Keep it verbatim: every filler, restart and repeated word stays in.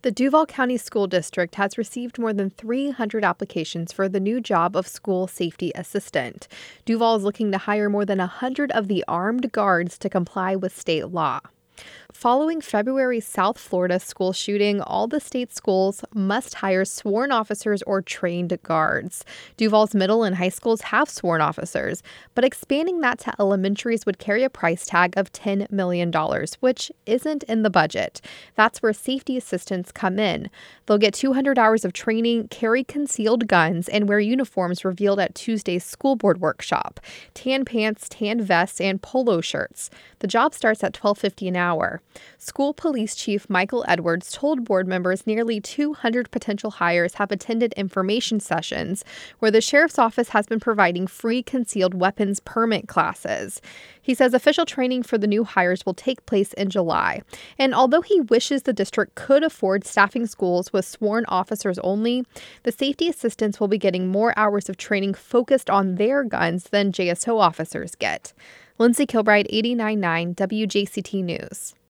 The Duval County School District has received more than three hundred applications for the new job of school safety assistant. Duval is looking to hire more than one hundred of the armed guards to comply with state law. Following February's South Florida school shooting, all the state schools must hire sworn officers or trained guards. Duval's middle and high schools have sworn officers, but expanding that to elementaries would carry a price tag of ten million dollars, which isn't in the budget. That's where safety assistants come in. They'll get two hundred hours of training, carry concealed guns, and wear uniforms revealed at Tuesday's school board workshop: tan pants, tan vests, and polo shirts. The job starts at twelve fifty an hour. School Police Chief Michael Edwards told board members nearly two hundred potential hires have attended information sessions where the sheriff's office has been providing free concealed weapons permit classes. He says official training for the new hires will take place in July. And although he wishes the district could afford staffing schools with sworn officers only, the safety assistants will be getting more hours of training focused on their guns than J S O officers get. Lindsay Kilbride, eighty-nine point nine W J C T News.